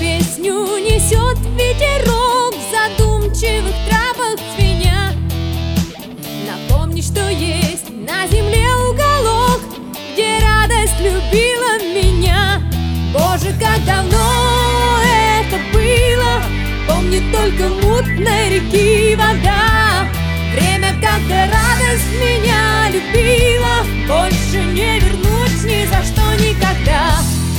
песню несет ветерок в задумчивых травах звеня. Напомни, что есть на земле уголок, где радость любила меня. Боже, как давно это было, помнит только мутной реки вода. Время, когда радость меня любила, больше не вернуть ни за что никогда.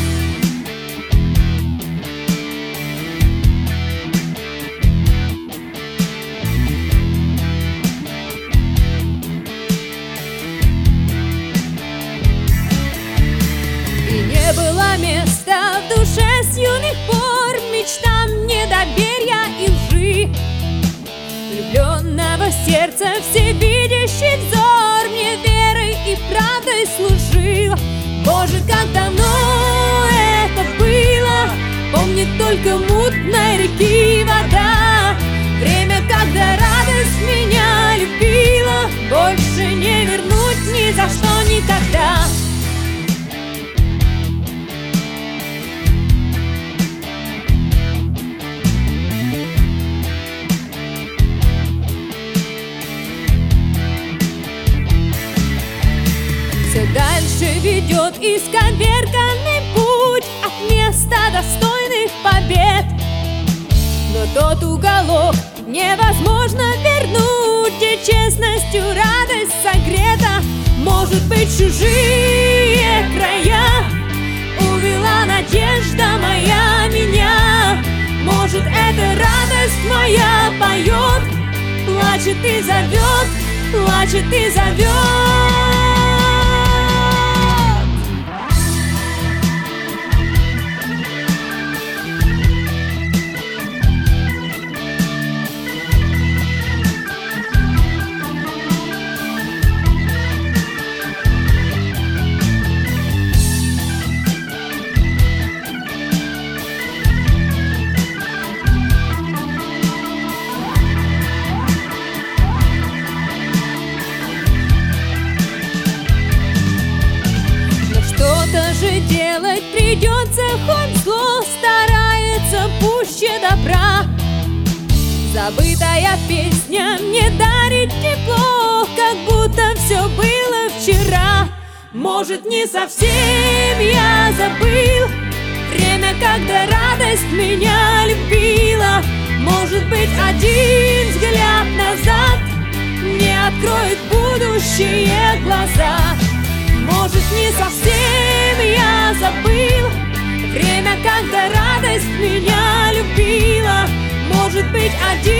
И не было места в душе с юных пор мечтам недоверия и лжи. Влюбленного сердца всевидящий взор мне верой и правдой служил. Боже, как давно это было, помнит только мутной реки вода. Время, когда радость меня любила, больше не вернуть ни за что никогда. Все дальше ведет исковерканный путь от места достойных побед. Но тот уголок невозможно вернуть, где честностью радость согрета. Может быть, чужие края увела надежда моя меня. Может, эта радость моя поет, плачет и зовет, плачет и зовет. Же делать придется, хоть зло старается пуще добра. Забытая песня мне дарит тепло, как будто все было вчера. Может, не совсем я забыл время, когда радость меня любила. Может быть, один взгляд назад не откроет будущее глаза. Может, не совсем я забыл время, когда радость меня любила. Может быть, один